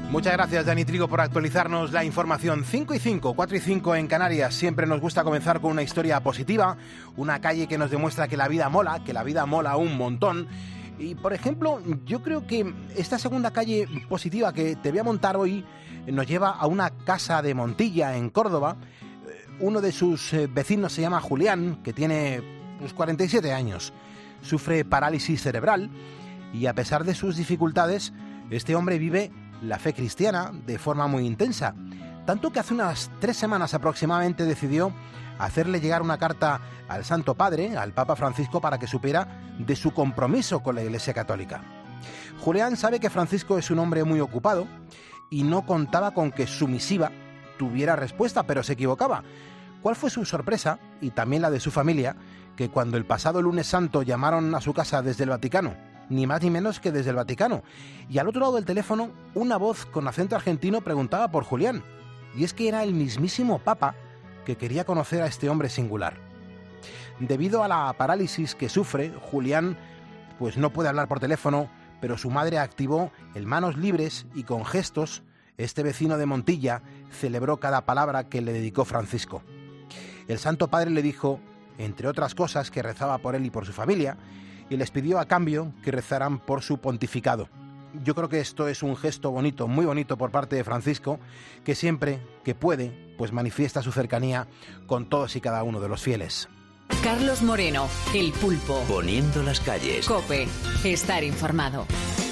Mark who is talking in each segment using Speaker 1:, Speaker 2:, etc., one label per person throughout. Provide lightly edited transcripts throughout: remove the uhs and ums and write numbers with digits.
Speaker 1: Muchas gracias, Dani Trigo, por actualizarnos la información. 5 y 5, 4 y 5 en Canarias. Siempre nos gusta comenzar con una historia positiva, una calle que nos demuestra que la vida mola un montón. Y, por ejemplo, yo creo que esta segunda calle positiva que te voy a montar hoy nos lleva a una casa de Montilla, en Córdoba. Uno de sus vecinos se llama Julián, que tiene 47 años. Sufre parálisis cerebral y, a pesar de sus dificultades, este hombre vive la fe cristiana de forma muy intensa, tanto que hace unas 3 semanas aproximadamente decidió hacerle llegar una carta al Santo Padre, al Papa Francisco, para que supiera de su compromiso con la Iglesia Católica. Julián sabe que Francisco es un hombre muy ocupado y no contaba con que su misiva tuviera respuesta, pero se equivocaba. ¿Cuál fue su sorpresa, y también la de su familia, que cuando el pasado lunes santo llamaron a su casa desde el Vaticano, ni más ni menos que desde el Vaticano, y al otro lado del teléfono una voz con acento argentino preguntaba por Julián? Y es que era el mismísimo Papa que quería conocer a este hombre singular. Debido a la parálisis que sufre, Julián pues no puede hablar por teléfono, pero su madre activó el Manos Libres y con gestos este vecino de Montilla celebró cada palabra que le dedicó Francisco. El Santo Padre le dijo, entre otras cosas, que rezaba por él y por su familia, y les pidió a cambio que rezaran por su pontificado. Yo creo que esto es un gesto bonito, muy bonito por parte de Francisco, que siempre que puede, pues manifiesta su cercanía con todos y cada uno de los fieles.
Speaker 2: Carlos Moreno, El Pulpo.
Speaker 3: Poniendo las calles.
Speaker 2: COPE. Estar informado.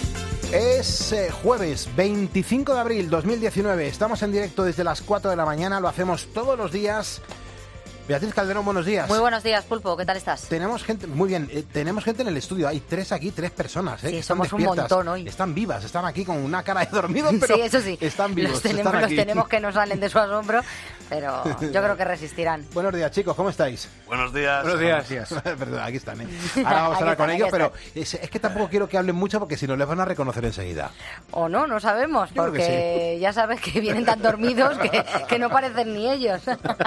Speaker 1: Es jueves 25 de abril 2019. Estamos en directo desde las 4 de la mañana. Lo hacemos todos los días. Beatriz Calderón, buenos días.
Speaker 4: Muy buenos días, Pulpo, ¿qué tal estás?
Speaker 1: Tenemos gente, muy bien, tenemos gente en el estudio, hay 3 personas,
Speaker 4: sí,
Speaker 1: que están
Speaker 4: somos
Speaker 1: despiertas,
Speaker 4: un montón hoy.
Speaker 1: Están vivas, están aquí con una cara de dormido, pero
Speaker 4: sí, eso sí.
Speaker 1: Están vivos,
Speaker 4: los tenemos que no salen de su asombro, pero yo creo que resistirán.
Speaker 1: Buenos días, chicos, ¿cómo estáis?
Speaker 5: Buenos días.
Speaker 1: Buenos días. Perdón, aquí están, Ahora vamos a hablar con ellos, pero es que tampoco quiero que hablen mucho porque si no les van a reconocer enseguida.
Speaker 4: O no sabemos, porque ya sabes que vienen tan dormidos que no parecen ni ellos.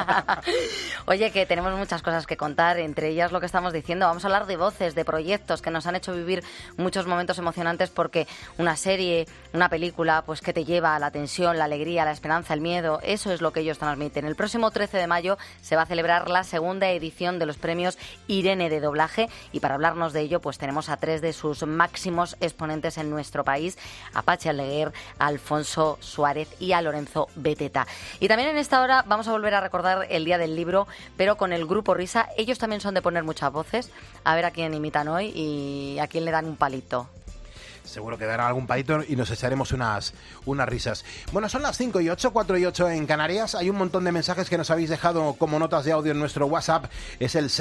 Speaker 4: Oye, que tenemos muchas cosas que contar, entre ellas lo que estamos diciendo. Vamos a hablar de voces, de proyectos que nos han hecho vivir muchos momentos emocionantes, porque una serie, una película, pues que te lleva a la tensión, la alegría, la esperanza, el miedo, eso es lo que ellos transmiten. El próximo 13 de mayo se va a celebrar la segunda edición de los premios Irene de doblaje, y para hablarnos de ello pues tenemos a 3 de sus máximos exponentes en nuestro país, a Patxi Alleguer, a Alfonso Suárez y a Lorenzo Beteta. Y también en esta hora vamos a volver a recordar el Día del Libro, pero con el Grupo Risa. Ellos también son de poner muchas voces, a ver a quién imitan hoy y a quién le dan un palito.
Speaker 1: Seguro que dará algún palito y nos echaremos unas risas. Bueno, son las 5 y 8, 4 y 8 en Canarias. Hay un montón de mensajes que nos habéis dejado como notas de audio en nuestro WhatsApp. Es el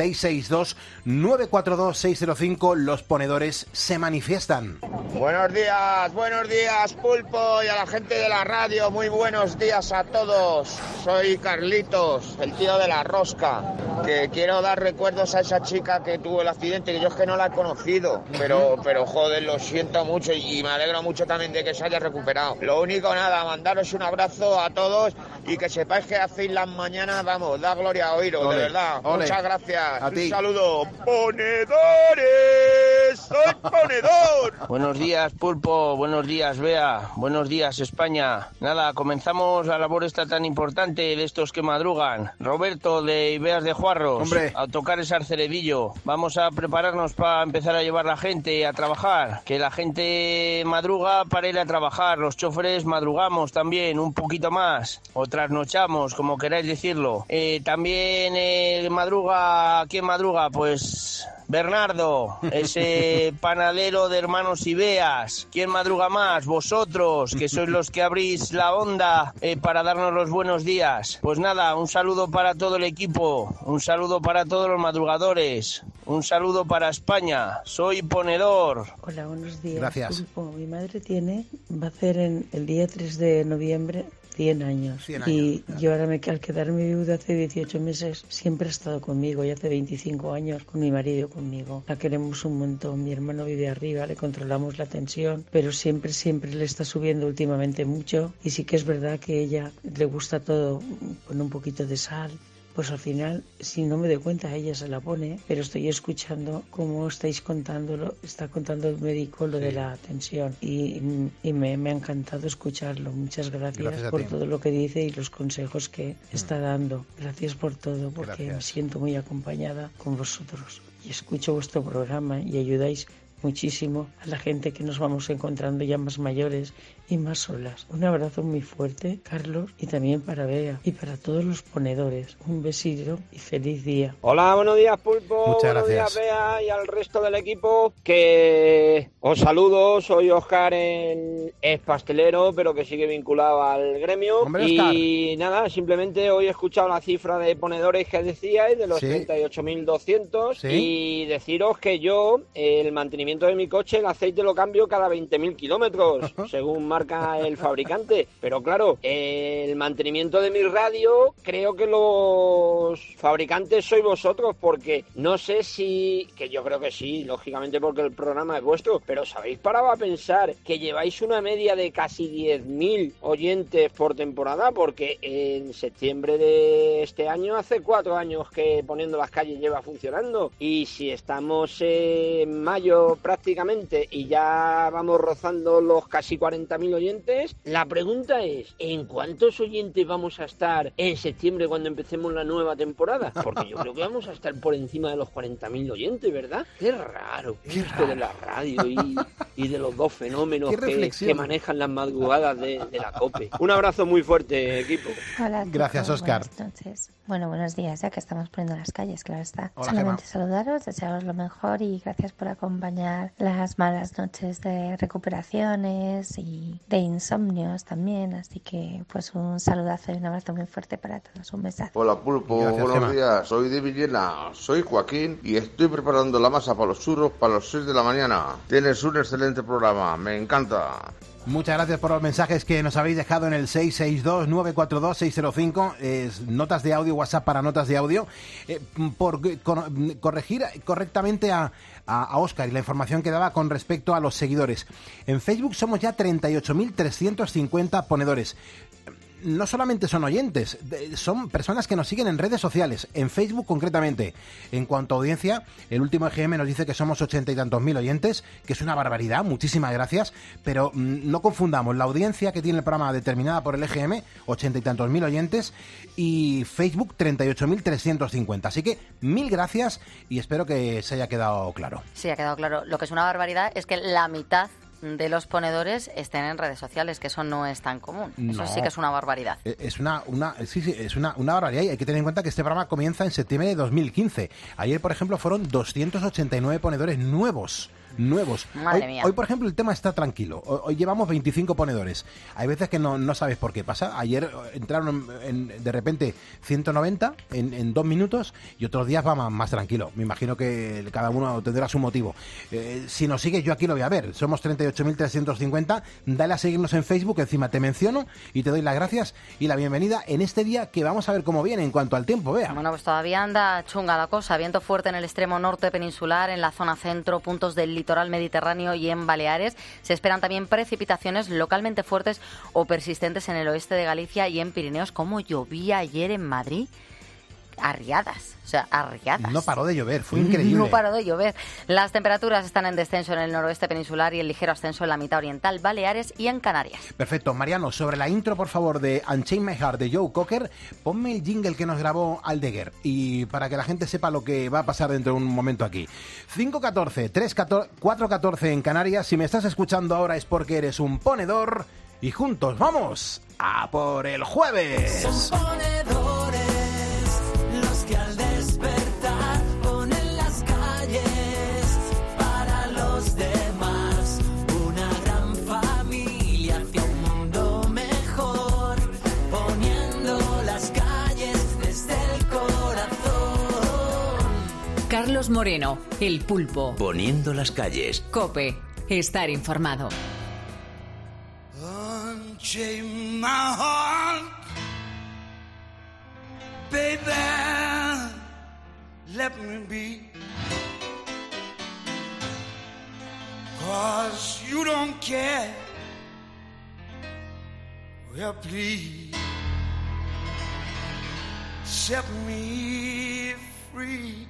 Speaker 1: 662-942-605. Los ponedores se manifiestan.
Speaker 6: Buenos días, Pulpo, y a la gente de la radio. Muy buenos días a todos. Soy Carlitos, el tío de la rosca. Que quiero dar recuerdos a esa chica que tuvo el accidente, que yo es que no la he conocido. Pero joder, lo siento mucho y me alegro mucho también de que se haya recuperado. Lo único, nada, mandaros un abrazo a todos y que sepáis que hacéis las mañanas, vamos, da gloria a oíros, de verdad. Muchas gracias. Un saludo. ¡Ponedores! ¡Soy ponedor!
Speaker 7: Buenos días, Pulpo. Buenos días, Bea. Buenos días, España. Nada, comenzamos la labor esta tan importante de estos que madrugan. Roberto, de Ibeas de Juarros.
Speaker 1: Hombre.
Speaker 7: A tocar ese arceredillo. Vamos a prepararnos para empezar a llevar la gente a trabajar. Que la gente madruga para ir a trabajar, los choferes madrugamos también un poquito más, o trasnochamos, como queráis decirlo. También madruga, ¿quién madruga? Pues Bernardo, ese panadero de Hermanos Ibeas. ¿Quién madruga más? Vosotros, que sois los que abrís la onda para darnos los buenos días. Pues nada, un saludo para todo el equipo, un saludo para todos los madrugadores, un saludo para España. Soy ponedor.
Speaker 8: Hola, buenos días.
Speaker 1: Gracias.
Speaker 8: Pulpo, mi madre va a hacer el día 3 de noviembre 100 años.
Speaker 1: 100 años,
Speaker 8: y
Speaker 1: claro.
Speaker 8: yo ahora, al quedarme viuda hace 18 meses, siempre ha estado conmigo, y hace 25 años con mi marido conmigo. La queremos un montón. Mi hermano vive arriba, le controlamos la tensión, pero siempre le está subiendo últimamente mucho, y sí que es verdad que ella le gusta todo con un poquito de sal pues al final, si no me doy cuenta, ella se la pone, pero estoy escuchando cómo está contando el médico lo de la tensión y me ha encantado escucharlo. Muchas gracias por todo lo que dice y los consejos que está dando. Gracias por todo, porque me siento muy acompañada con vosotros y escucho vuestro programa y ayudáis muchísimo a la gente que nos vamos encontrando ya más mayores y más solas. Un abrazo muy fuerte, Carlos, y también para Bea y para todos los ponedores. Un besito y feliz día.
Speaker 3: Hola, buenos días, Pulpo.
Speaker 1: Muchas
Speaker 3: buenos
Speaker 1: gracias.
Speaker 3: días, Bea, y al resto del equipo, que os saludo. Soy Óscar, es pastelero, pero que sigue vinculado al gremio.
Speaker 1: Hombre,
Speaker 3: y nada, simplemente hoy he escuchado la cifra de ponedores que decíais, de los 38.200, y deciros que yo, el mantenimiento de mi coche, el aceite lo cambio cada 20.000 kilómetros, según marca el fabricante. Pero claro, el mantenimiento de mi radio, creo que los fabricantes sois vosotros, porque no sé si, que yo creo que sí, lógicamente porque el programa es vuestro, pero ¿os habéis parado a pensar que lleváis una media de casi 10.000 oyentes por temporada? Porque en septiembre de este año, hace 4 años que Poniendo las Calles lleva funcionando, y si estamos en mayo prácticamente y ya vamos rozando los casi 40.000 oyentes, la pregunta es, ¿en cuántos oyentes vamos a estar en septiembre cuando empecemos la nueva temporada? Porque yo creo que vamos a estar por encima de los 40.000 oyentes, ¿verdad? Qué raro esto de la radio y de los dos fenómenos que manejan las madrugadas de la COPE. Un abrazo muy fuerte, equipo.
Speaker 5: Hola,
Speaker 1: gracias, Óscar.
Speaker 5: Buenas noches. Bueno, buenos días, ya que estamos poniendo las calles, claro está.
Speaker 1: Hola,
Speaker 5: solamente
Speaker 1: Gemma.
Speaker 5: saludaros, desearos lo mejor y gracias por acompañar las malas noches de recuperaciones y de insomnios también. Así que, pues, un saludazo y un abrazo muy fuerte para todos. Un besazo.
Speaker 9: Hola, Pulpo.
Speaker 1: Gracias,
Speaker 9: buenos
Speaker 1: Gemma.
Speaker 9: días. Soy de Villena. Soy Joaquín y estoy preparando la masa para los churros para los 6 de la mañana. Tienes un excelente programa. Me encanta.
Speaker 1: Muchas gracias por los mensajes que nos habéis dejado en el 662-942-605, notas de audio, WhatsApp para notas de audio, por corregir correctamente a Óscar y la información que daba con respecto a los seguidores. En Facebook somos ya 38.350 ponedores. No solamente son oyentes, son personas que nos siguen en redes sociales, en Facebook concretamente. En cuanto a audiencia, el último EGM nos dice que somos 80 y tantos mil oyentes, que es una barbaridad, muchísimas gracias, pero no confundamos la audiencia que tiene el programa determinada por el EGM, 80 y tantos mil oyentes, y Facebook 38.350. Así que mil gracias y espero que se haya quedado claro.
Speaker 4: Sí, ha quedado claro. Lo que es una barbaridad es que la mitad de los ponedores estén en redes sociales, que eso no es tan común. Eso sí que es una barbaridad.
Speaker 1: Es una barbaridad, y hay que tener en cuenta que este programa comienza en septiembre de 2015. Ayer, por ejemplo, fueron 289 ponedores nuevos.
Speaker 4: Madre mía.
Speaker 1: Hoy, por ejemplo, el tema está tranquilo. Hoy llevamos 25 ponedores. Hay veces que no sabes por qué pasa. Ayer entraron de repente 190 en 2 minutos y otros días va más tranquilo. Me imagino que cada uno tendrá su motivo. Si nos sigues, yo aquí lo voy a ver. Somos 38.350. Dale a seguirnos en Facebook, encima te menciono y te doy las gracias y la bienvenida en este día que vamos a ver cómo viene en cuanto al tiempo, Bea.
Speaker 4: Bueno, pues todavía anda chunga la cosa. Viento fuerte en el extremo norte peninsular, en la zona centro, puntos del litoral mediterráneo y en Baleares. Se esperan también precipitaciones localmente fuertes o persistentes en el oeste de Galicia y en Pirineos, como llovía ayer en Madrid. Arriadas.
Speaker 1: No paró de llover, fue increíble.
Speaker 4: No paró de llover. Las temperaturas están en descenso en el noroeste peninsular y en ligero ascenso en la mitad oriental, Baleares y en Canarias.
Speaker 1: Perfecto. Mariano, sobre la intro, por favor, de Unchain My Heart de Joe Cocker, ponme el jingle que nos grabó Aldeguer y para que la gente sepa lo que va a pasar dentro de un momento aquí. 5:14, 4:14 en Canarias. Si me estás escuchando ahora es porque eres un ponedor y juntos vamos a por el jueves.
Speaker 10: Son ponedores los que al despertar ponen las calles para los demás. Una gran familia hacia un mundo mejor, poniendo las calles desde el corazón.
Speaker 2: Carlos Moreno, El Pulpo.
Speaker 11: Poniendo las calles.
Speaker 2: COPE. Estar informado.
Speaker 10: Unchain my heart, baby, let me be, 'cause you don't care, well please, set me free.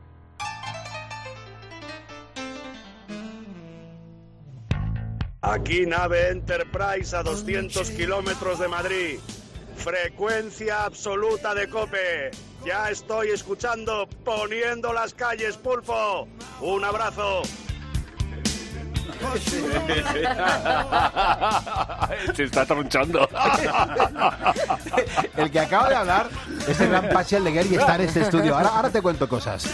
Speaker 11: Aquí nave Enterprise a 200 kilómetros de Madrid. Frecuencia absoluta de COPE. Ya estoy escuchando Poniendo las calles, Pulpo. Un abrazo.
Speaker 12: Se está tronchando.
Speaker 1: El que acaba de hablar es el gran Pachi Aldeguer y está en este estudio. Ahora te cuento cosas.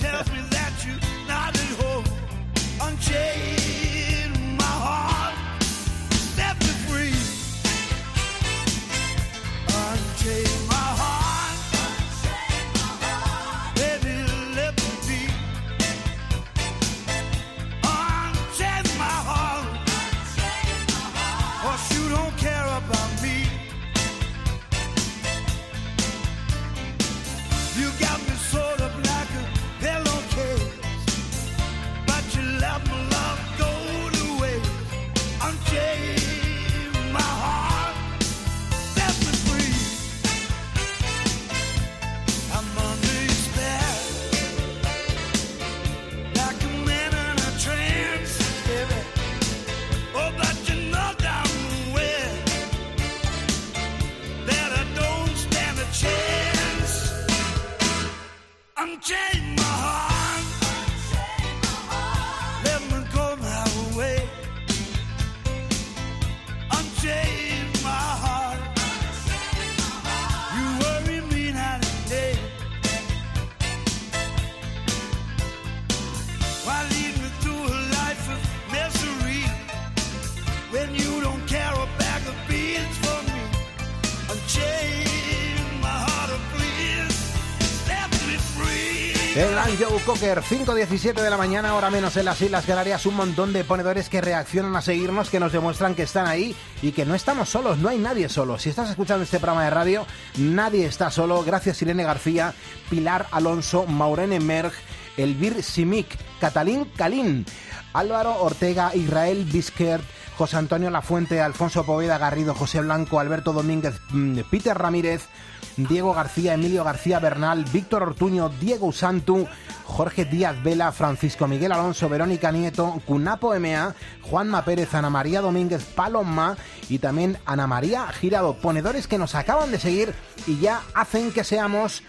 Speaker 1: El gran Joe Cocker, 5:17 de la mañana, hora menos en las Islas Canarias. Un montón de ponedores que reaccionan a seguirnos, que nos demuestran que están ahí y que no estamos solos, no hay nadie solo. Si estás escuchando este programa de radio, nadie está solo. Gracias Irene García, Pilar Alonso, Maureen Merg, Elvir Simic, Catalín Calín, Álvaro Ortega, Israel Biskert, José Antonio Lafuente, Alfonso Poveda Garrido, José Blanco, Alberto Domínguez, Peter Ramírez, Diego García, Emilio García Bernal, Víctor Ortuño, Diego Usantu, Jorge Díaz Vela, Francisco Miguel Alonso, Verónica Nieto, Cunapo M.A., Juanma Pérez, Ana María Domínguez, Paloma y también Ana María Girado, ponedores que nos acaban de seguir y ya hacen que seamos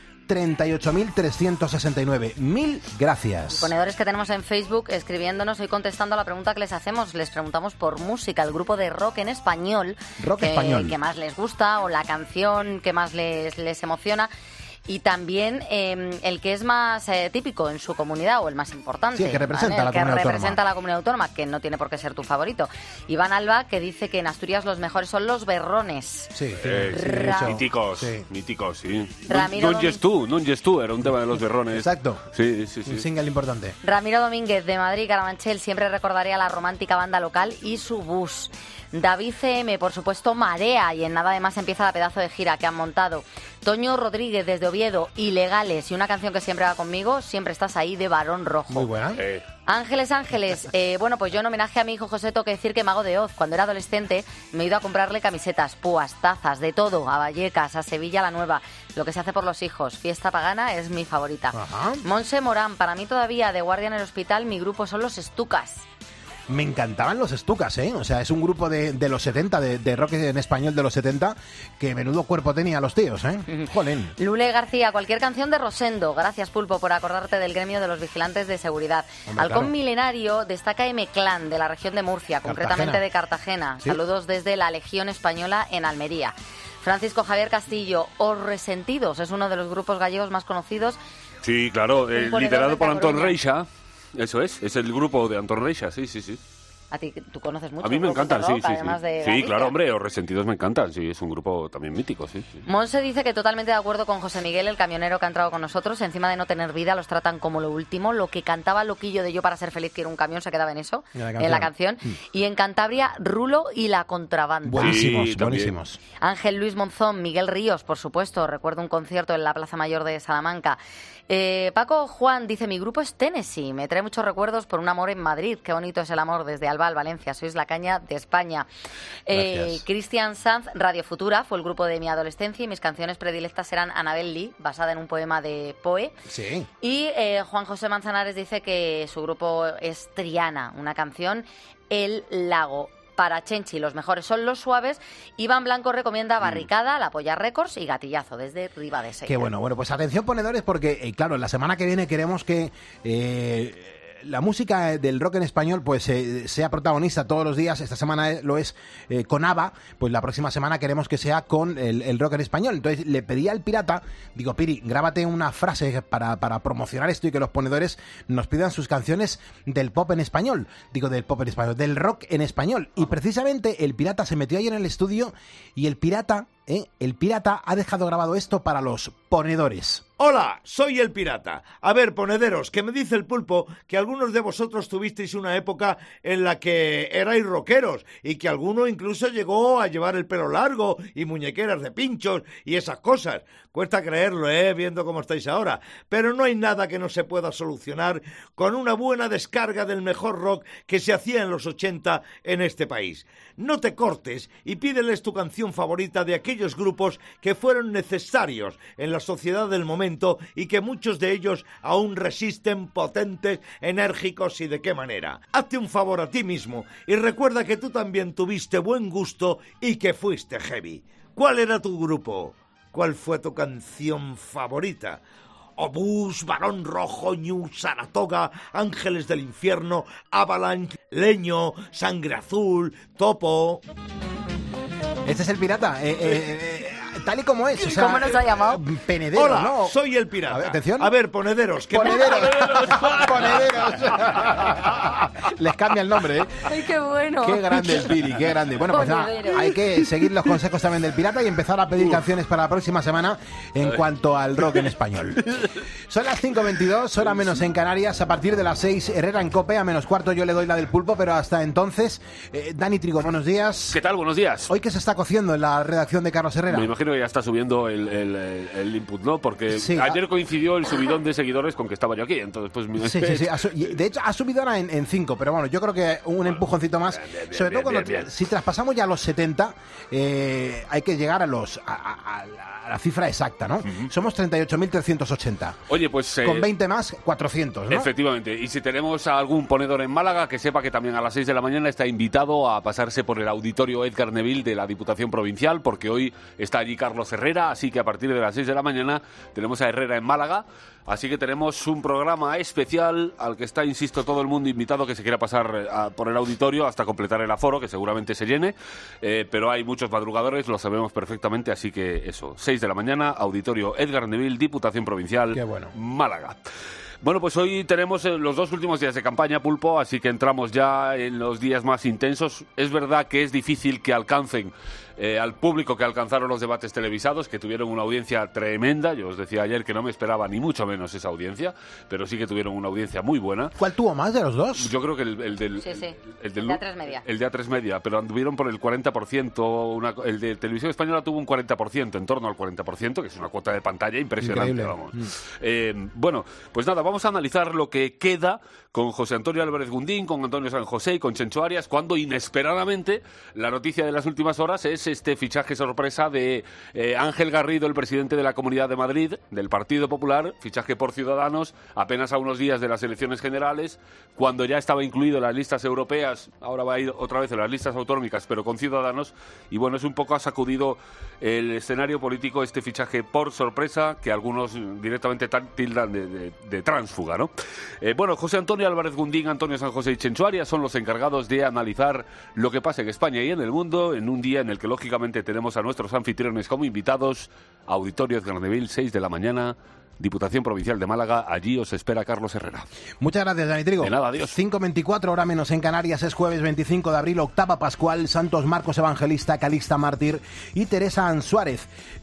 Speaker 1: 38.369. Mil gracias.
Speaker 4: Ponedores que tenemos en Facebook escribiéndonos y contestando a la pregunta que les hacemos. Les preguntamos por música, el grupo de rock en español, que más les gusta o la canción que más les emociona. Y también el que es más típico en su comunidad o el más importante.
Speaker 1: Sí, el que representa,
Speaker 4: ¿vale? A la comunidad autónoma, que no tiene por qué ser tu favorito. Iván Alba, que dice que en Asturias los mejores son los berrones.
Speaker 12: Sí, míticos, sí.
Speaker 4: Ramiro
Speaker 12: Non yes tú, era un tema de los berrones.
Speaker 1: Exacto.
Speaker 12: Sí.
Speaker 1: Un single importante.
Speaker 4: Ramiro Domínguez, de Madrid, Carabanchel, siempre recordaría a la romántica banda local y su bus. David CM, por supuesto, Marea, y en nada de más empieza la pedazo de gira que han montado. Toño Rodríguez, desde Oviedo, Ilegales, y una canción que siempre va conmigo, Siempre estás ahí, de Barón Rojo.
Speaker 1: Muy buena.
Speaker 4: Ángeles, bueno, pues yo en homenaje a mi hijo José tengo que decir que Mago de Oz, cuando era adolescente, me he ido a comprarle camisetas, púas, tazas, de todo, a Vallecas, a Sevilla la Nueva. Lo que se hace por los hijos, Fiesta Pagana es mi favorita.
Speaker 1: Ajá.
Speaker 4: Monse Morán, para mí todavía, de guardia en el hospital, mi grupo son los Estucas.
Speaker 1: Me encantaban los Estucas, ¿eh? O sea, es un grupo de los 70, de rock en español de los 70, que menudo cuerpo tenía los tíos, ¿eh? Jolín.
Speaker 4: Lule García, cualquier canción de Rosendo. Gracias, Pulpo, por acordarte del gremio de los vigilantes de seguridad.
Speaker 1: Hombre,
Speaker 4: Halcón
Speaker 1: claro.
Speaker 4: Milenario destaca M-Clan, de la región de Murcia, concretamente de Cartagena.
Speaker 1: ¿Sí?
Speaker 4: Saludos desde la Legión Española en Almería. Francisco Javier Castillo, Os Resentidos, es uno de los grupos gallegos más conocidos.
Speaker 12: Sí, claro,
Speaker 4: ponedor
Speaker 12: liderado
Speaker 4: de
Speaker 12: por Antón
Speaker 4: Coruña.
Speaker 12: Reixa. Eso es el grupo de Antón Reixa, sí.
Speaker 4: A ti, tú conoces mucho.
Speaker 12: A mí me
Speaker 4: grupos de
Speaker 12: encantan,
Speaker 4: rock, además de
Speaker 12: Sí,
Speaker 4: Galicia.
Speaker 12: claro, hombre, Os Resentidos me encantan, sí, es un grupo también mítico, sí.
Speaker 4: Monse dice que totalmente de acuerdo con José Miguel, el camionero que ha entrado con nosotros. Encima de no tener vida, los tratan como lo último. Lo que cantaba Loquillo de Yo para ser feliz quiero un camión se quedaba en eso, en la canción. Y en Cantabria, Rulo y la contrabanda.
Speaker 1: Buenísimos,
Speaker 12: Sí, también.
Speaker 1: buenísimos.
Speaker 4: Ángel Luis Monzón, Miguel Ríos, por supuesto. Recuerdo un concierto en la Plaza Mayor de Salamanca. Paco Juan dice, mi grupo es Tennessee. Me trae muchos recuerdos por un amor en Madrid. Qué bonito es el amor desde Albal, Valencia, sois la caña de España. Cristian Sanz, Radio Futura, fue el grupo de mi adolescencia y mis canciones predilectas eran Annabel Lee, basada en un poema de Poe.
Speaker 1: Sí.
Speaker 4: Y Juan José Manzanares dice que su grupo es Triana, una canción, El Lago. Para Chenchi, los mejores son los suaves. Iván Blanco recomienda Barricada, La Polla Records y Gatillazo, desde Ribadesella.
Speaker 1: Qué bueno. Bueno, pues atención, ponedores, porque, claro, la semana que viene queremos que la música del rock en español pues sea protagonista todos los días. Esta semana lo es con ABBA, pues la próxima semana queremos que sea con el rock en español. Entonces le pedí al pirata, digo, Piri, grábate una frase para promocionar esto y que los ponedores nos pidan sus canciones del pop en español. Digo, del pop en español, del rock en español. Y precisamente el pirata se metió ayer en el estudio y el pirata ha dejado grabado esto para los ponedores.
Speaker 13: Hola, soy el pirata. A ver, ponederos, que me dice el pulpo que algunos de vosotros tuvisteis una época en la que erais rockeros y que alguno incluso llegó a llevar el pelo largo y muñequeras de pinchos y esas cosas. Cuesta creerlo, viendo cómo estáis ahora. Pero no hay nada que no se pueda solucionar con una buena descarga del mejor rock que se hacía en los 80 en este país. No te cortes y pídeles tu canción favorita de aquellos grupos que fueron necesarios en la sociedad del momento y que muchos de ellos aún resisten, potentes, enérgicos y de qué manera. Hazte un favor a ti mismo y recuerda que tú también tuviste buen gusto y que fuiste heavy. ¿Cuál era tu grupo? ¿Cuál fue tu canción favorita? Obús, Barón Rojo, Ñu, Saratoga, Ángeles del Infierno, Avalanche, Leño, Sangre Azul, Topo...
Speaker 1: Este es el pirata, tal y como es. O sea,
Speaker 4: ¿cómo nos ha llamado?
Speaker 1: Penedero,
Speaker 13: hola,
Speaker 1: ¿no?
Speaker 13: soy el pirata.
Speaker 1: A ver, atención.
Speaker 13: A ver, ponederos.
Speaker 1: Ponederos. Les cambia el nombre,
Speaker 4: ¡Ay, qué bueno!
Speaker 1: Qué grande el Piri, qué grande. Bueno, pues nada, hay que seguir los consejos también del pirata y empezar a pedir canciones para la próxima semana en cuanto al rock en español. Son las 5:22, hora menos en Canarias. A partir de las 6, Herrera en COPE, a menos cuarto yo le doy la del pulpo, pero hasta entonces, Dani Trigo, buenos días.
Speaker 12: ¿Qué tal? Buenos días.
Speaker 1: Hoy, ¿qué se está cociendo en la redacción de Carlos Herrera?
Speaker 12: Me imagino que ya está subiendo el input, ¿no? Porque
Speaker 1: sí,
Speaker 12: ayer coincidió el subidón de seguidores con que estaba yo aquí, entonces pues...
Speaker 1: Sí. De hecho, ha subido ahora en 5, pero bueno, yo creo que un empujoncito más, sobre todo cuando si traspasamos ya los 70, hay que llegar a la cifra exacta, ¿no? Somos 38.380.
Speaker 12: Oye, pues...
Speaker 1: con 20 más, 400, ¿no?
Speaker 12: Efectivamente. Y si tenemos a algún ponedor en Málaga, que sepa que también a las 6 de la mañana está invitado a pasarse por el auditorio Edgar Neville de la Diputación Provincial, porque hoy está allí Carlos Herrera, así que a partir de las 6 de la mañana tenemos a Herrera en Málaga. Así que tenemos un programa especial al que está, insisto, todo el mundo invitado que se quiera pasar por el auditorio hasta completar el aforo, que seguramente se llene, pero hay muchos madrugadores, lo sabemos perfectamente, así que eso, 6 de la mañana, auditorio Edgar Neville, Diputación Provincial,
Speaker 1: Qué bueno.
Speaker 12: Málaga. Bueno, pues hoy tenemos los 2 últimos días de campaña, Pulpo, así que entramos ya en los días más intensos. Es verdad que es difícil que alcancen al público que alcanzaron los debates televisados, que tuvieron una audiencia tremenda. Yo os decía ayer que no me esperaba ni mucho menos esa audiencia, pero sí que tuvieron una audiencia muy buena.
Speaker 1: ¿Cuál tuvo más de los dos?
Speaker 12: Yo creo que el del...
Speaker 4: Sí.
Speaker 12: El del
Speaker 4: de A3 Media.
Speaker 12: El de A3 Media, pero anduvieron por el 40%. El de Televisión Española tuvo un 40%, en torno al 40%, que es una cuota de pantalla impresionante.
Speaker 1: Increíble.
Speaker 12: Vamos. Bueno, pues nada, vamos a analizar lo que queda con José Antonio Álvarez Gundín, con Antonio San José y con Chencho Arias, cuando inesperadamente la noticia de las últimas horas es este fichaje sorpresa de Ángel Garrido, el presidente de la Comunidad de Madrid, del Partido Popular, fichaje por Ciudadanos, apenas a unos días de las elecciones generales, cuando ya estaba incluido en las listas europeas, ahora va a ir otra vez en las listas autonómicas, pero con Ciudadanos, y bueno, es un poco ha sacudido el escenario político este fichaje por sorpresa, que algunos directamente tildan de tránsfuga, ¿no? Bueno, José Antonio Álvarez Gundín, Antonio San José y Chencho Arias son los encargados de analizar lo que pasa en España y en el mundo, en un día en el que lógicamente tenemos a nuestros anfitriones como invitados. Auditorio Edgar Neville, 6 de la mañana, Diputación Provincial de Málaga, allí os espera Carlos Herrera.
Speaker 1: Muchas gracias, Dani Trigo.
Speaker 12: De nada, adiós.
Speaker 1: 5:24, hora menos en Canarias, es jueves 25 de abril, octava Pascual, Santos Marcos Evangelista, Calixta Mártir y Teresa Ansúrez,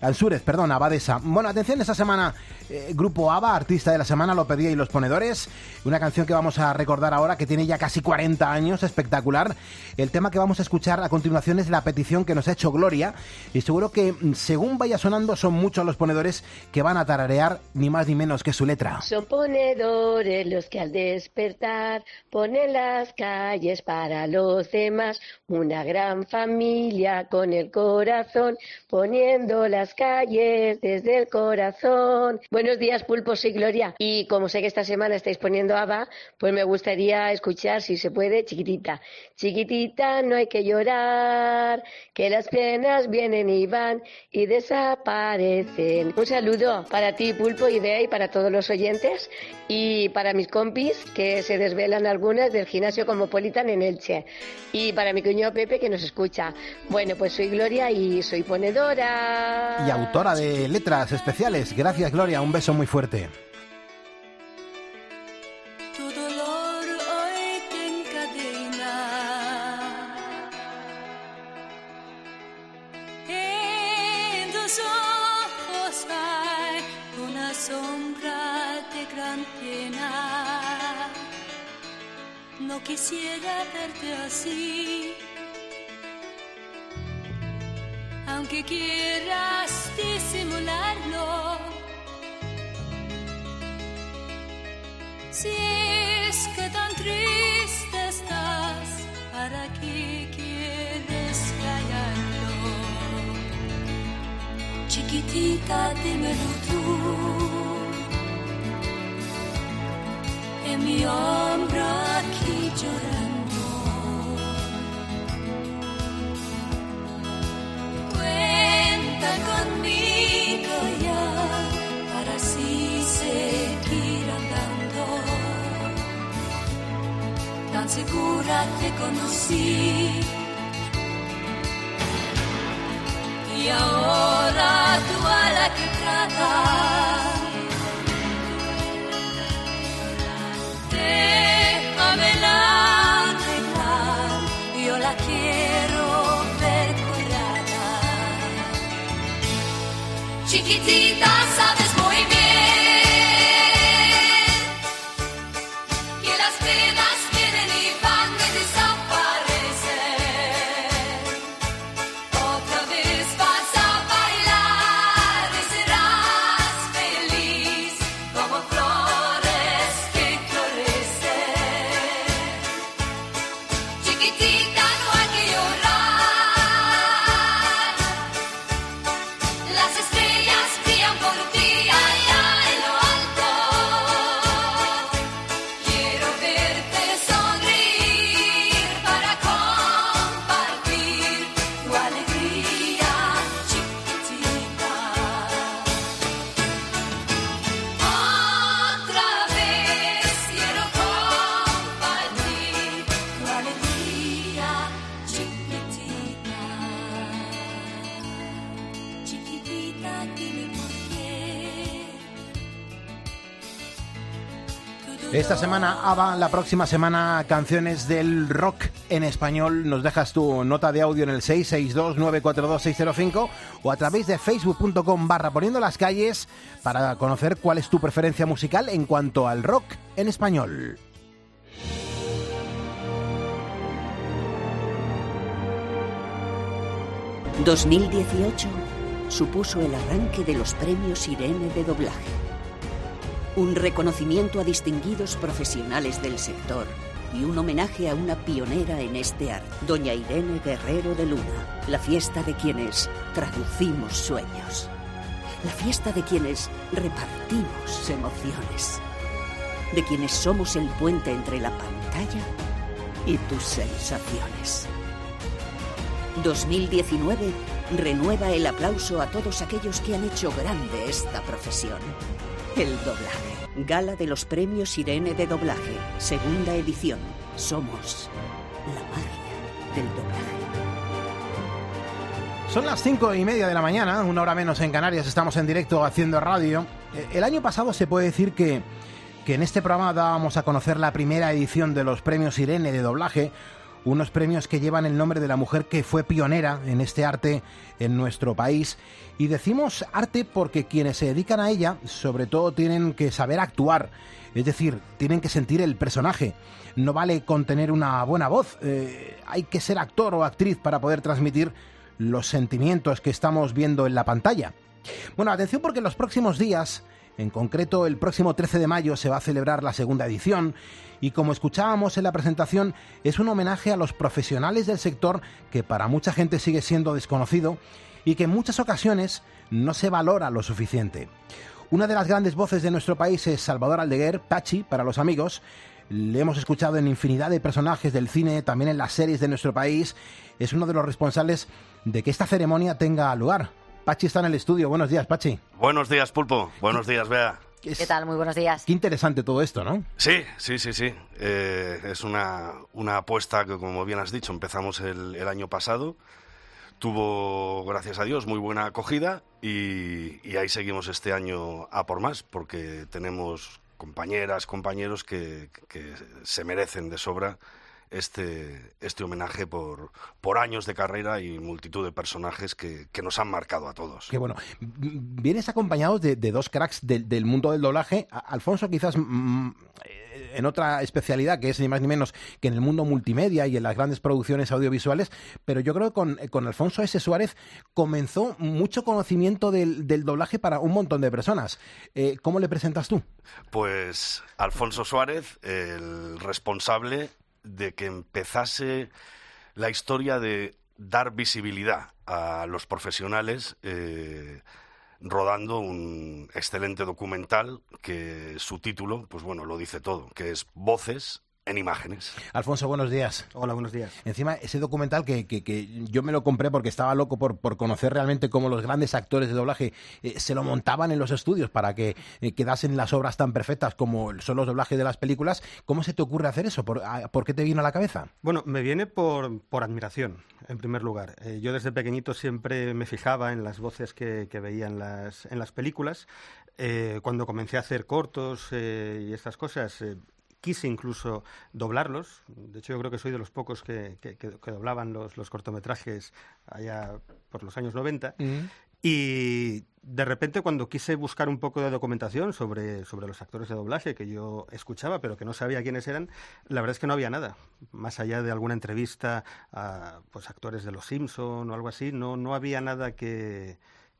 Speaker 1: abadesa. Bueno, atención, esta semana, Grupo ABBA, artista de la semana, lo pedía y los ponedores, una canción que vamos a recordar ahora, que tiene ya casi 40 años, espectacular. El tema que vamos a escuchar a continuación es la petición que nos ha hecho Gloria, y seguro que, según vaya sonando, son muchos los ponedores que van a tararear ni más ni menos que su letra.
Speaker 14: Son ponedores los que al despertar ponen las calles para los demás, una gran familia con el corazón, poniendo las calles desde el corazón. Buenos días, Pulpo, soy Gloria, y como sé que esta semana estáis poniendo ABBA, pues me gustaría escuchar, si se puede, Chiquitita. Chiquitita, no hay que llorar, que las penas vienen y van y desaparecen. Un saludo para ti, Pulpo, Idea, y para todos los oyentes, y para mis compis, que se desvelan algunas del gimnasio Cosmopolitan en Elche, y para mi cuñado Pepe, que nos escucha. Bueno, pues soy Gloria y soy ponedora.
Speaker 1: Y autora de letras especiales. Gracias, Gloria, un beso muy fuerte.
Speaker 15: Tu dolor hoy te encadena en tus ojos hay una sombra de gran pena. No quisiera verte así, aunque quieras disimularlo. Si es que tan triste estás, ¿para qué quieres callarlo? Chiquitita, dímelo tú, en mi hombro aquí llorando. Cuenta conmigo ya, para así seguir andando. Tan segura te conocí, y ahora tú a la que tratas. Déjamela arreglar, yo la quiero ver curada. Chiquitita, sabes muy bien que las penas vienen y van de desaparecer. Otra vez vas a bailar y serás feliz como flores que florecen. Chiquitita, no hay que llorar, las estrellas brillan por ti allá en lo alto. Quiero verte sonreír para compartir tu alegría, chiquitita. Otra vez quiero compartir tu alegría, chiquitita. Chiquitita, dime por qué.
Speaker 1: Esta semana ABBA, la próxima semana canciones del rock en español. Nos dejas tu nota de audio en el 662-942-605 o a través de facebook.com/poniendo las calles para conocer cuál es tu preferencia musical en cuanto al rock en español.
Speaker 16: ...2018 supuso el arranque de los premios Irene de doblaje. Un reconocimiento a distinguidos profesionales del sector y un homenaje a una pionera en este arte, doña Irene Guerrero de Luna, la fiesta de quienes traducimos sueños, la fiesta de quienes repartimos emociones, de quienes somos el puente entre la pantalla y tus sensaciones. 2019 renueva el aplauso a todos aquellos que han hecho grande esta profesión. El doblaje. Gala de los premios Irene de doblaje. Segunda edición. Somos la magia del doblaje.
Speaker 1: Son las 5:30 de la mañana, una hora menos en Canarias, estamos en directo haciendo radio. El año pasado se puede decir que en este programa dábamos a conocer la primera edición de los premios Irene de doblaje, unos premios que llevan el nombre de la mujer que fue pionera en este arte en nuestro país. Y decimos arte porque quienes se dedican a ella, sobre todo, tienen que saber actuar, es decir, tienen que sentir el personaje. No vale con tener una buena voz, hay que ser actor o actriz para poder transmitir los sentimientos que estamos viendo en la pantalla. Bueno, atención, porque en los próximos días En concreto, el próximo 13 de mayo se va a celebrar la segunda edición y, como escuchábamos en la presentación, es un homenaje a los profesionales del sector que para mucha gente sigue siendo desconocido y que en muchas ocasiones no se valora lo suficiente. Una de las grandes voces de nuestro país es Salvador Aldeguer, Pachi para los amigos. Le hemos escuchado en infinidad de personajes del cine, también en las series de nuestro país. Es uno de los responsables de que esta ceremonia tenga lugar. Pachi está en el estudio. Buenos días, Pachi.
Speaker 17: Buenos días, Pulpo. Buenos días, Bea.
Speaker 4: ¿Qué tal? Muy buenos días.
Speaker 1: Qué interesante todo esto, ¿no?
Speaker 17: Sí. Es una apuesta que, como bien has dicho, empezamos el año pasado. Tuvo, gracias a Dios, muy buena acogida y ahí seguimos este año a por más, porque tenemos compañeras, compañeros que se merecen de sobra este homenaje por años de carrera y multitud de personajes que nos han marcado a todos.
Speaker 1: Qué bueno. Vienes acompañado de dos cracks del mundo del doblaje. Alfonso, quizás en otra especialidad, que es ni más ni menos que en el mundo multimedia y en las grandes producciones audiovisuales, pero yo creo que con Alfonso S. Suárez comenzó mucho conocimiento del doblaje para un montón de personas. ¿Cómo le presentas tú?
Speaker 17: Pues Alfonso Suárez, el responsable de que empezase la historia de dar visibilidad a los profesionales, rodando un excelente documental que su título, pues bueno, lo dice todo, que es Voces en Imágenes.
Speaker 1: Alfonso, buenos días.
Speaker 18: Hola, buenos días.
Speaker 1: Encima, ese documental que yo me lo compré porque estaba loco por conocer realmente cómo los grandes actores de doblaje se lo montaban en los estudios para que quedasen las obras tan perfectas como son los doblajes de las películas. ¿Cómo se te ocurre hacer eso? ¿Por qué te vino a la cabeza?
Speaker 18: Bueno, me viene por admiración, en primer lugar. Yo desde pequeñito siempre me fijaba en las voces que veía en las películas. Cuando comencé a hacer cortos y estas cosas, quise incluso doblarlos. De hecho, yo creo que soy de los pocos que doblaban los cortometrajes allá por los años 90. Y de repente, cuando quise buscar un poco de documentación sobre los actores de doblaje que yo escuchaba, pero que no sabía quiénes eran, la verdad es que no había nada. Más allá de alguna entrevista a actores de Los Simpson o algo así, no había nada que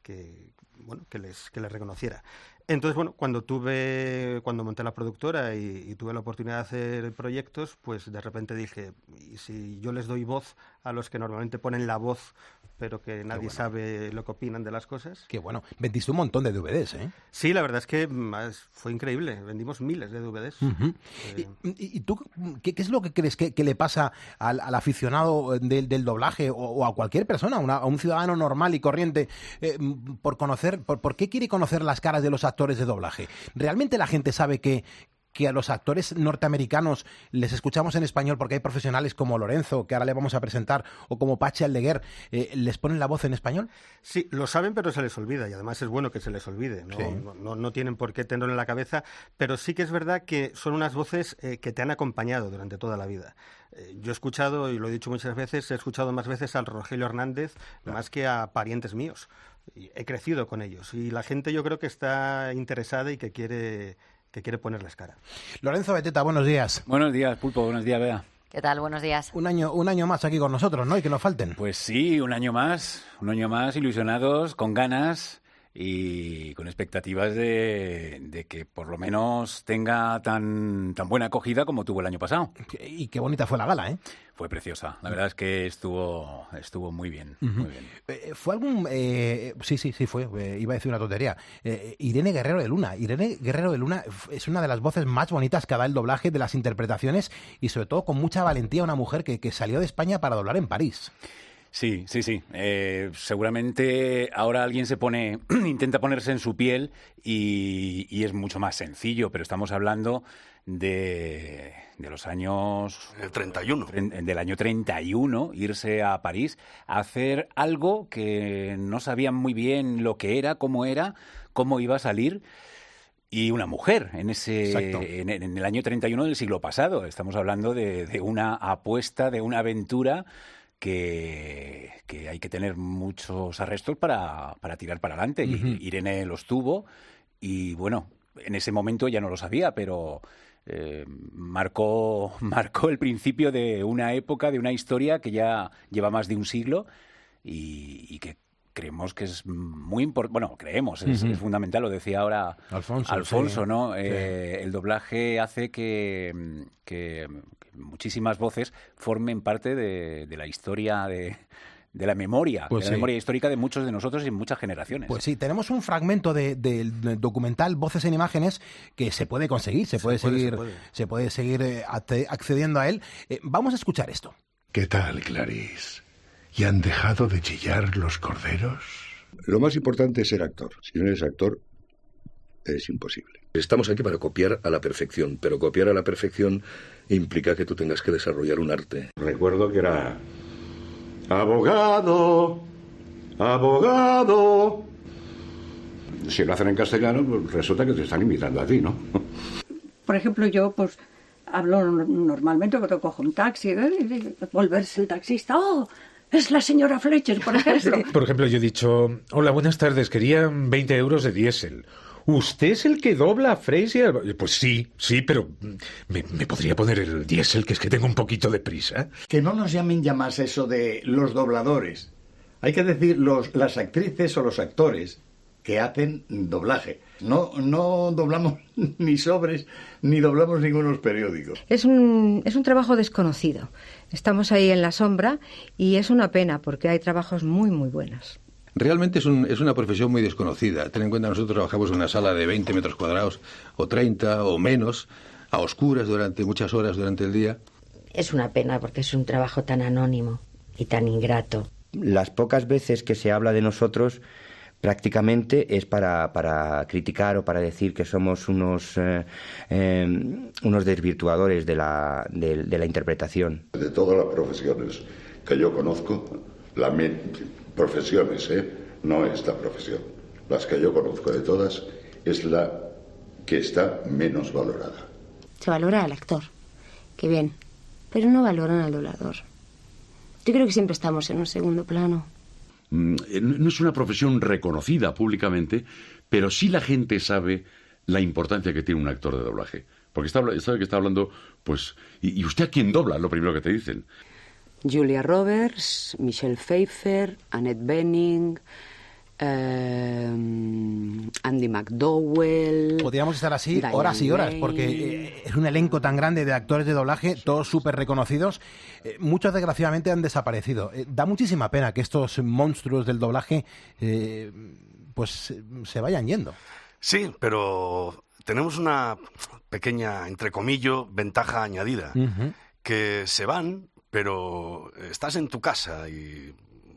Speaker 18: les reconociera. Entonces, bueno, cuando monté la productora y tuve la oportunidad de hacer proyectos, pues de repente dije, ¿y si yo les doy voz a los que normalmente ponen la voz, pero que nadie sabe lo que opinan de las cosas?
Speaker 1: Qué bueno. Vendiste un montón de DVDs, ¿eh?
Speaker 18: Sí, la verdad es que fue increíble. Vendimos miles de DVDs.
Speaker 1: ¿Y tú qué es lo que crees que le pasa al aficionado del doblaje o a cualquier persona, a un ciudadano normal y corriente, por qué quiere conocer las caras de los actores de doblaje? ¿Realmente la gente sabe que a los actores norteamericanos les escuchamos en español porque hay profesionales como Lorenzo, que ahora le vamos a presentar, o como Pachi Aldeguer, les ponen la voz en español?
Speaker 18: Sí, lo saben, pero se les olvida, y además es bueno que se les olvide, ¿no? Sí. No tienen por qué tenerlo en la cabeza, pero sí que es verdad que son unas voces que te han acompañado durante toda la vida. Yo he escuchado, y lo he dicho muchas veces, he escuchado más veces al Rogelio Hernández más que a parientes míos. Y he crecido con ellos, y la gente yo creo que está interesada y que quiere ponerles cara.
Speaker 1: Lorenzo Beteta, buenos días.
Speaker 19: Buenos días, Pulpo, buenos días, Bea.
Speaker 4: ¿Qué tal? Buenos días.
Speaker 1: Un año más aquí con nosotros, ¿no? Y que nos falten.
Speaker 19: Pues sí, un año más, ilusionados, con ganas y con expectativas de que por lo menos tenga tan buena acogida como tuvo el año pasado.
Speaker 1: Y qué bonita fue la gala, ¿eh?
Speaker 19: Fue preciosa. La verdad es que estuvo muy bien. Muy bien.
Speaker 1: ¿Fue algún...? Sí, fue. Iba a decir una tontería. Irene Guerrero de Luna. Irene Guerrero de Luna es una de las voces más bonitas que da el doblaje, de las interpretaciones, y sobre todo con mucha valentía, una mujer que salió de España para doblar en París.
Speaker 19: Sí. Seguramente ahora alguien intenta ponerse en su piel y es mucho más sencillo, pero estamos hablando de los años...
Speaker 17: El 31.
Speaker 19: Del año 31, irse a París a hacer algo que no sabían muy bien lo que era, cómo iba a salir. Y una mujer en el año 31 del siglo pasado. Estamos hablando de una apuesta, de una aventura que hay que tener muchos arrestos para tirar para adelante. Irene los tuvo y, bueno, en ese momento ya no lo sabía, pero marcó el principio de una época, de una historia que ya lleva más de un siglo y que creemos que es muy importante, bueno, creemos, es fundamental, lo decía ahora Alfonso,
Speaker 1: sí.
Speaker 19: ¿no?
Speaker 1: Sí.
Speaker 19: El doblaje hace que muchísimas voces formen parte de la historia de la memoria,
Speaker 1: Pues
Speaker 19: de la
Speaker 1: sí.
Speaker 19: memoria histórica de muchos de nosotros y muchas generaciones.
Speaker 1: Pues sí, tenemos un fragmento del documental Voces en Imágenes que se puede conseguir, se puede seguir accediendo a él. Vamos a escuchar esto.
Speaker 20: ¿Qué tal, Clarice? ¿Y han dejado de chillar los corderos?
Speaker 21: Lo más importante es ser actor. Si no eres actor, es imposible. Estamos aquí para copiar a la perfección, pero copiar a la perfección implica que tú tengas que desarrollar un arte.
Speaker 22: Recuerdo que era... ¡Abogado! ¡Abogado! Si lo hacen en castellano, pues resulta que te están imitando a ti, ¿no?
Speaker 23: Por ejemplo, yo pues hablo normalmente cuando cojo un taxi, y volverse el taxista, ¡oh! Es la señora Fletcher, por ejemplo.
Speaker 24: Por ejemplo, yo he dicho, hola, buenas tardes, quería 20 euros de diésel. ¿Usted es el que dobla a Fraser? Pues sí, pero ¿me podría poner el diésel, que es que tengo un poquito de prisa?
Speaker 25: Que no nos llamen ya más eso de los dobladores. Hay que decir las actrices o los actores que hacen doblaje. No doblamos ni sobres, ni doblamos ningunos periódicos.
Speaker 26: Es un trabajo desconocido. Estamos ahí en la sombra y es una pena porque hay trabajos muy, muy buenos.
Speaker 27: Realmente es una profesión muy desconocida. Ten en cuenta, nosotros trabajamos en una sala de 20 metros cuadrados, o 30, o menos, a oscuras durante muchas horas durante el día.
Speaker 28: Es una pena porque es un trabajo tan anónimo y tan ingrato.
Speaker 29: Las pocas veces que se habla de nosotros, prácticamente es para criticar o para decir que somos unos desvirtuadores de la interpretación.
Speaker 21: De todas las profesiones que yo conozco, profesiones, no esta profesión, las que yo conozco de todas, es la que está menos valorada.
Speaker 28: Se valora al actor, qué bien, pero no valoran al doblador. Yo creo que siempre estamos en un segundo plano.
Speaker 30: No es una profesión reconocida públicamente, pero sí la gente sabe la importancia que tiene un actor de doblaje. Porque sabe que está hablando, pues... ¿Y usted a quién dobla? Lo primero que te dicen.
Speaker 31: Julia Roberts, Michelle Pfeiffer, Annette Bening, Andy McDowell...
Speaker 1: Podríamos estar así
Speaker 31: Diane
Speaker 1: horas y horas,
Speaker 31: Lane.
Speaker 1: porque es un elenco tan grande de actores de doblaje, todos súper reconocidos. Muchos, desgraciadamente, han desaparecido. Da muchísima pena que estos monstruos del doblaje pues se vayan yendo.
Speaker 17: Sí, pero tenemos una pequeña, entre comillas, ventaja añadida. Que se van, pero estás en tu casa y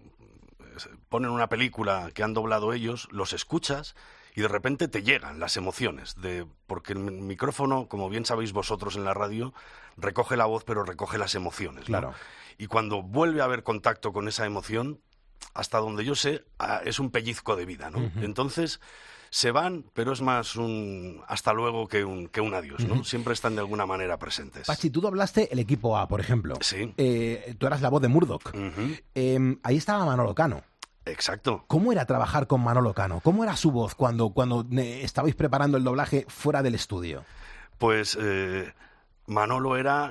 Speaker 17: ponen una película que han doblado ellos, los escuchas y de repente te llegan las emociones, porque el micrófono, como bien sabéis vosotros en la radio, recoge la voz pero recoge las emociones, ¿no?
Speaker 1: Claro.
Speaker 17: Y cuando vuelve a haber contacto con esa emoción, hasta donde yo sé, es un pellizco de vida, ¿no? Entonces se van, pero es más un hasta luego que un adiós, ¿no? Siempre están de alguna manera presentes.
Speaker 1: Pachi, tú doblaste el equipo A, por ejemplo.
Speaker 17: Sí.
Speaker 1: Tú eras la voz de Murdoch. Ahí estaba Manolo Cano.
Speaker 17: Exacto.
Speaker 1: ¿Cómo era trabajar con Manolo Cano? ¿Cómo era su voz cuando estabais preparando el doblaje fuera del estudio?
Speaker 17: Pues Manolo era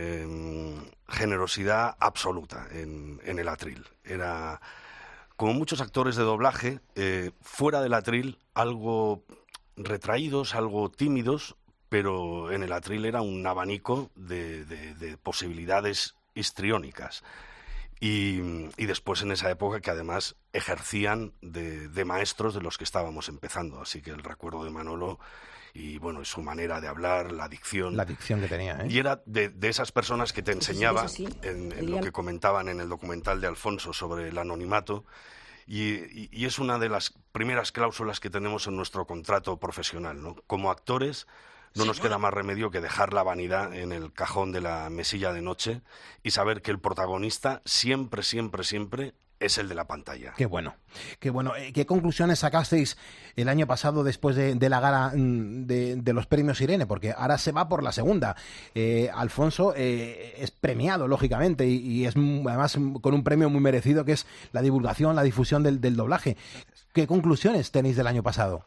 Speaker 17: generosidad absoluta en el atril. Era, como muchos actores de doblaje, fuera del atril, algo retraídos, algo tímidos, pero en el atril era un abanico de posibilidades histriónicas. Y después en esa época que además ejercían de maestros de los que estábamos empezando. Así que el recuerdo de Manolo y bueno, su manera de hablar, la dicción.
Speaker 1: La dicción que tenía, ¿eh?
Speaker 17: Y era de esas personas que te enseñaba
Speaker 28: sí.
Speaker 17: en lo que comentaban en el documental de Alfonso sobre el anonimato. Y es una de las primeras cláusulas que tenemos en nuestro contrato profesional, ¿no? Como actores no nos queda más remedio que dejar la vanidad en el cajón de la mesilla de noche y saber que el protagonista siempre, siempre, siempre es el de la pantalla.
Speaker 1: Qué bueno, qué bueno. ¿Qué conclusiones sacasteis el año pasado después de la gala de los premios Irene? Porque ahora se va por la segunda. Alfonso es premiado, lógicamente, y es además con un premio muy merecido, que es la divulgación, la difusión del doblaje. ¿Qué conclusiones tenéis del año pasado?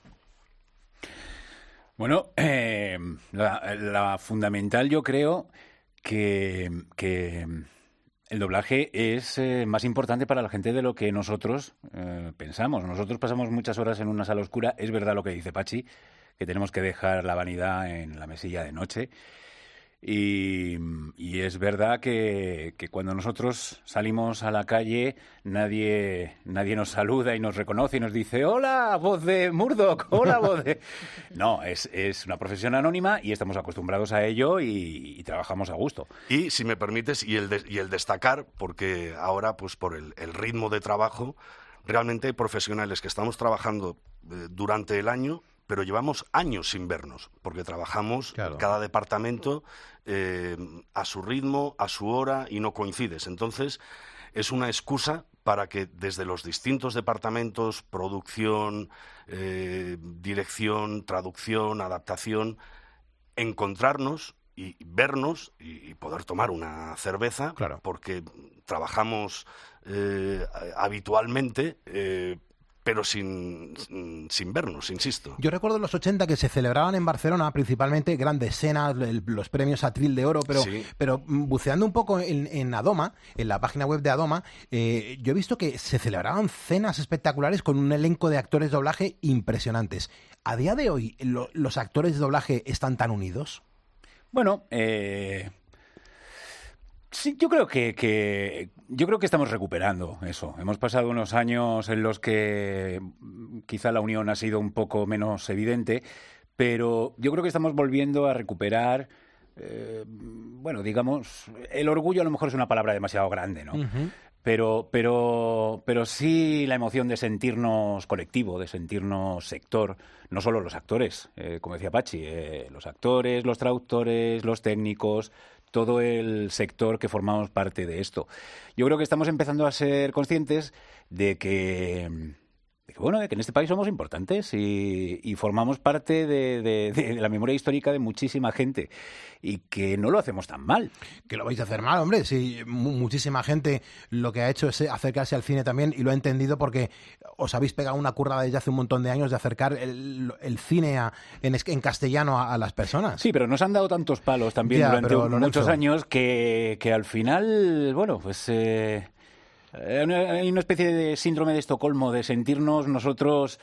Speaker 19: Bueno, la fundamental yo creo que el doblaje es más importante para la gente de lo que nosotros pensamos. Nosotros pasamos muchas horas en una sala oscura. Es verdad lo que dice Pachi, que tenemos que dejar la vanidad en la mesilla de noche. Y es verdad que cuando nosotros salimos a la calle nadie nos saluda y nos reconoce y nos dice «Hola, voz de Murdoch, hola, voz de...». No, es una profesión anónima y estamos acostumbrados a ello y trabajamos a gusto.
Speaker 17: Y, si me permites, y el destacar, porque ahora, pues por el ritmo de trabajo, realmente hay profesionales que estamos trabajando durante el año, pero llevamos años sin vernos, porque trabajamos cada departamento a su ritmo, a su hora, y no coincides. Entonces, es una excusa para que desde los distintos departamentos, producción, dirección, traducción, adaptación, encontrarnos y vernos y poder tomar una cerveza, porque trabajamos habitualmente, pero sin vernos, insisto.
Speaker 1: Yo recuerdo en los 80 que se celebraban en Barcelona principalmente grandes cenas, los premios Atril de Oro, pero buceando un poco en Adoma, en la página web de Adoma, yo he visto que se celebraban cenas espectaculares con un elenco de actores de doblaje impresionantes. ¿A día de hoy los actores de doblaje están tan unidos?
Speaker 19: Bueno, sí, yo creo que estamos recuperando eso. Hemos pasado unos años en los que quizá la unión ha sido un poco menos evidente, pero yo creo que estamos volviendo a recuperar, bueno, digamos, el orgullo a lo mejor es una palabra demasiado grande, ¿no? Uh-huh. Pero sí la emoción de sentirnos colectivo, de sentirnos sector, no solo los actores, como decía Pachi, los actores, los traductores, los técnicos, todo el sector que formamos parte de esto. Yo creo que estamos empezando a ser conscientes de que en este país somos importantes y formamos parte de la memoria histórica de muchísima gente y que no lo hacemos tan mal.
Speaker 1: Que lo vais a hacer mal, hombre. Sí, muchísima gente lo que ha hecho es acercarse al cine también y lo ha entendido porque os habéis pegado una currada desde hace un montón de años de acercar el cine en castellano a las personas.
Speaker 19: Sí, pero nos han dado tantos palos también durante muchos años que al final, bueno, pues... hay una especie de síndrome de Estocolmo, de sentirnos nosotros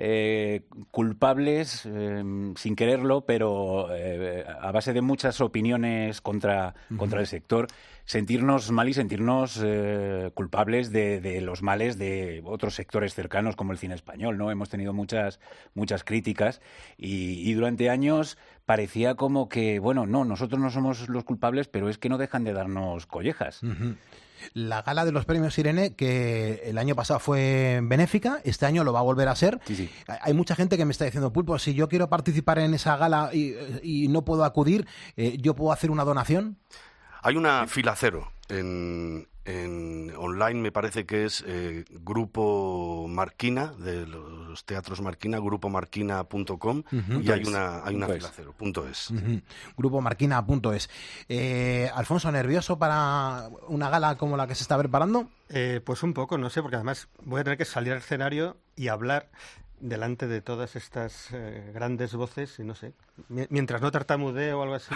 Speaker 19: culpables sin quererlo, pero a base de muchas opiniones contra el sector, sentirnos mal y sentirnos culpables de los males de otros sectores cercanos como el cine español, ¿no? Hemos tenido muchas críticas y durante años parecía como que, bueno, no, nosotros no somos los culpables, pero es que no dejan de darnos collejas.
Speaker 1: Uh-huh. La gala de los premios Irene, que el año pasado fue benéfica, este año lo va a volver a ser.
Speaker 19: Sí.
Speaker 1: Hay mucha gente que me está diciendo, Pulpo, si yo quiero participar en esa gala y no puedo acudir, ¿yo puedo hacer una donación?
Speaker 17: Hay una fila cero en online, me parece que es Grupo Marquina, de los teatros Marquina, grupomarquina.com, y hay una fila cero, .es.
Speaker 1: Grupomarquina.es. Alfonso, ¿nervioso para una gala como la que se está preparando?
Speaker 18: Pues un poco, no sé, porque además voy a tener que salir al escenario y hablar delante de todas estas grandes voces y no sé, mientras no tartamudee o algo así.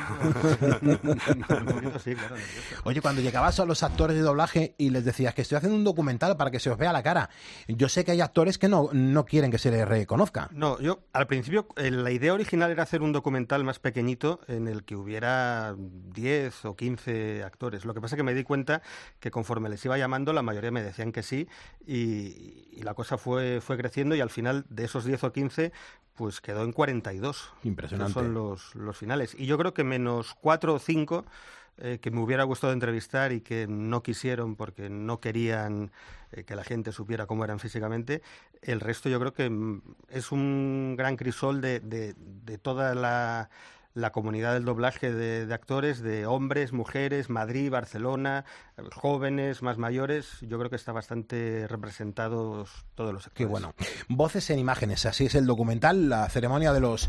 Speaker 18: Un poquito sí, claro, nervioso.
Speaker 1: Oye, cuando llegabas a los actores de doblaje y les decías que estoy haciendo un documental para que se os vea la cara, yo sé que hay actores que no quieren que se les reconozca.
Speaker 18: No, yo al principio la idea original era hacer un documental más pequeñito en el que hubiera 10 o 15 actores. Lo que pasa es que me di cuenta que conforme les iba llamando la mayoría me decían que sí y la cosa fue creciendo y al final de esos 10 o 15 pues quedó en 42.
Speaker 1: Impresionante.
Speaker 18: Son los finales. Y yo creo que menos 4 o 5 que me hubiera gustado entrevistar y que no quisieron porque no querían que la gente supiera cómo eran físicamente. El resto yo creo que es un gran crisol de toda la comunidad del doblaje de actores, de hombres, mujeres, Madrid, Barcelona, jóvenes, más mayores. Yo creo que está bastante representados todos los sectores.
Speaker 1: Qué bueno. Voces en imágenes, así es el documental, la ceremonia de los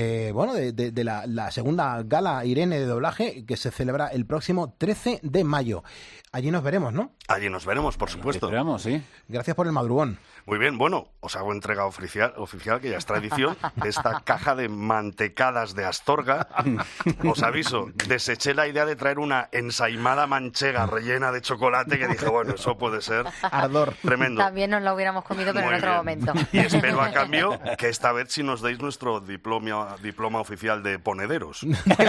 Speaker 1: de la segunda gala Irene de doblaje que se celebra el próximo 13 de mayo. Allí nos veremos, ¿no?
Speaker 17: Allí nos veremos, por supuesto.
Speaker 19: Esperamos, sí.
Speaker 1: Gracias por el madrugón.
Speaker 17: Muy bien, bueno, os hago entrega oficial, que ya es tradición, esta caja de mantecadas de Astorga, Mallorca, os aviso, deseché la idea de traer una ensaimada manchega rellena de chocolate, que dije, bueno, eso puede ser
Speaker 1: ardor
Speaker 17: tremendo.
Speaker 4: También nos la hubiéramos comido, pero
Speaker 17: Muy
Speaker 4: en otro
Speaker 17: bien.
Speaker 4: momento.
Speaker 17: Y espero a cambio que esta vez sí nos deis nuestro diploma oficial de ponederos.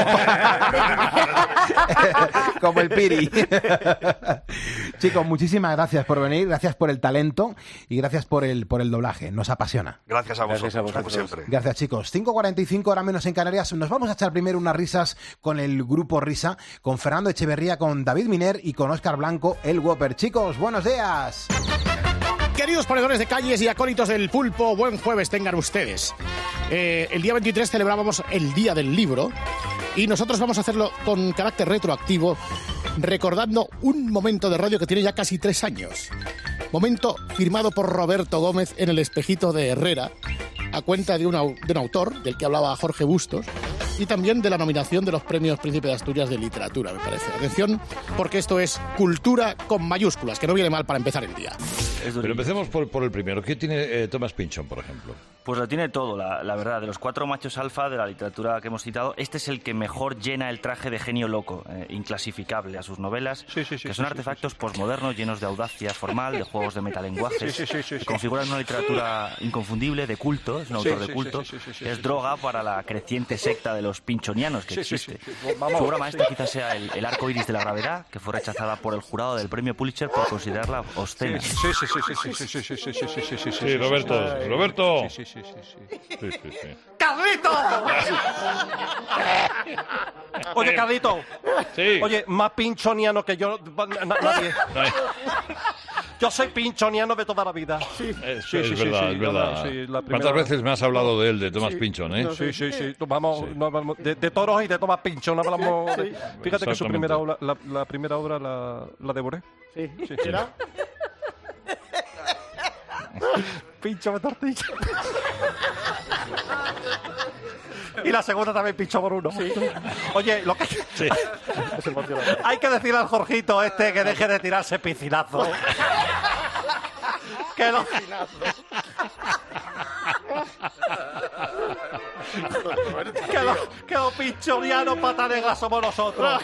Speaker 1: Como el Piri. Chicos, muchísimas gracias por venir, gracias por el talento y gracias por el doblaje. Nos apasiona.
Speaker 17: Gracias a vosotros, como siempre.
Speaker 1: Gracias, chicos. 5:45, ahora menos en Canarias. Nos vamos a echar primero unas risas con el grupo Risa, con Fernando Echeverría, con David Miner y con Óscar Blanco, el Whopper. Chicos, buenos días.
Speaker 2: Queridos ponedores de calles y acólitos del pulpo, buen jueves tengan ustedes. El día 23 celebrábamos el Día del Libro y nosotros vamos a hacerlo con carácter retroactivo, recordando un momento de radio que tiene ya casi 3 años. Momento firmado por Roberto Gómez en el Espejito de Herrera, a cuenta de un autor del que hablaba Jorge Bustos, y también de la nominación de los premios Príncipe de Asturias de Literatura, me parece. Atención, porque esto es cultura con mayúsculas, que no viene mal para empezar el día.
Speaker 3: Pero empecemos por el primero. ¿Qué tiene Thomas Pynchon, por ejemplo?
Speaker 5: Pues lo tiene todo, la verdad. De los 4 machos alfa de la literatura que hemos citado, este es el que mejor llena el traje de genio loco, inclasificable a sus novelas, que son artefactos posmodernos llenos de audacia formal, de juegos de metalenguajes, que configuran una literatura inconfundible, de culto, es un autor de culto, es droga para la creciente secta de los pinchonianos que existe. Su obra maestra quizás sea el arco iris de la gravedad, que fue rechazada por el jurado del premio Pulitzer por considerarla obscena.
Speaker 3: Sí, Roberto.
Speaker 6: ¡Carlito! Oye, Carlito.
Speaker 3: Sí.
Speaker 6: Oye, más pinchoniano que yo, nadie. Yo soy pinchoniano de toda la vida.
Speaker 3: Es verdad. ¿Cuántas veces me has hablado de él, de Thomas Pynchon, eh?
Speaker 6: Sí. Vamos, de toros y de Thomas Pynchon. No hablamos Fíjate que su primera obra, la primera obra la devoré. Sí. ¿Será? Pincho de tortilla. Y la segunda también pincho por uno. Oye, lo que hay que decirle al Jorgito que deje de tirarse piscinazos. Que los pinchonianos patanegas somos nosotros.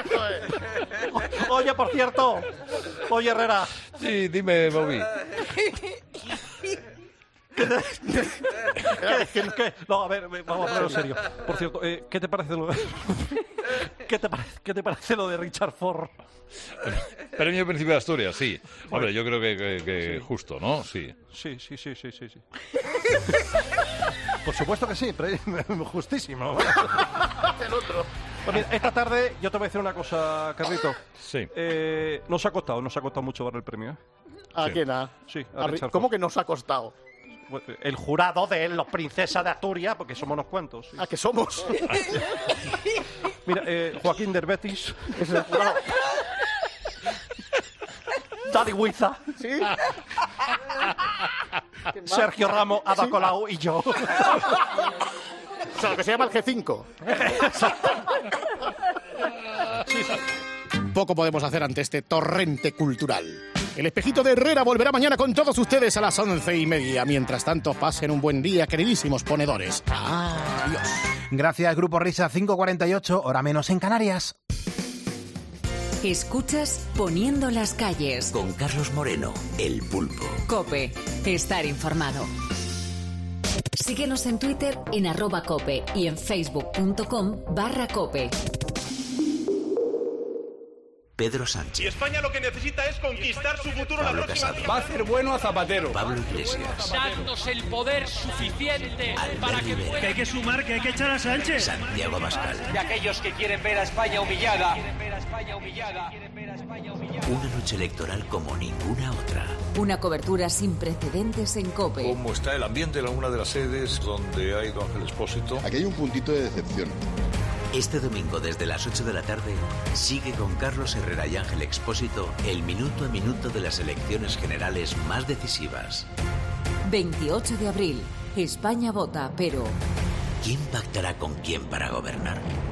Speaker 6: Oye, por cierto. Oye, Herrera.
Speaker 3: Sí, dime, Bobby.
Speaker 6: No, a ver, vamos a hablar en serio. Por cierto, ¿qué te parece lo de... ¿Qué te parece lo de Richard Ford?
Speaker 3: Premio Príncipe de Asturias, sí. Hombre, yo creo que justo, ¿no? Sí.
Speaker 6: Sí. Por supuesto que sí, pero justísimo. El otro. Pues mira, esta tarde yo te voy a decir una cosa, Carlito.
Speaker 3: Sí.
Speaker 6: Nos ha costado mucho dar el premio.
Speaker 2: ¿A quién?
Speaker 6: Sí,
Speaker 2: a Richard. ¿Cómo que nos ha costado?
Speaker 6: El jurado de los princesas de Asturias, porque somos unos cuantos. Sí.
Speaker 2: ¿A qué somos?
Speaker 6: Mira, Joaquín Derbetis es el jurado. Dani Huiza. ¿Sí? Sergio Ramos, Ada Colau y yo.
Speaker 2: O sea, lo que se llama el G5. Sí. Poco podemos hacer ante este torrente cultural. El Espejito de Herrera volverá mañana con todos ustedes a las 11:30. Mientras tanto, pasen un buen día, queridísimos ponedores. Adiós.
Speaker 1: Gracias, Grupo Risa. 5:48, hora menos en Canarias.
Speaker 7: Escuchas Poniendo las calles.
Speaker 8: Con Carlos Moreno, el pulpo.
Speaker 7: COPE. Estar informado. Síguenos en Twitter en @cope y en facebook.com/cope.
Speaker 8: Pedro Sánchez.
Speaker 9: Y España lo que necesita es conquistar su futuro la próxima.
Speaker 8: Casado.
Speaker 9: Va a hacer bueno a Zapatero.
Speaker 8: Pablo Iglesias.
Speaker 9: Dadnos el poder suficiente para que pueda... Que hay que sumar, que hay que echar a Sánchez.
Speaker 8: Santiago Abascal.
Speaker 9: De aquellos que quieren ver a España humillada.
Speaker 8: Una noche electoral como ninguna otra.
Speaker 7: Una cobertura sin precedentes en COPE.
Speaker 10: ¿Cómo está el ambiente en alguna de las sedes donde ha ido Ángel Expósito?
Speaker 11: Aquí hay un puntito de decepción.
Speaker 8: Este domingo desde las 8 de la tarde sigue con Carlos Herrera y Ángel Expósito el minuto a minuto de las elecciones generales más decisivas.
Speaker 7: 28 de abril. España vota, pero...
Speaker 8: ¿Quién pactará con quién para gobernar?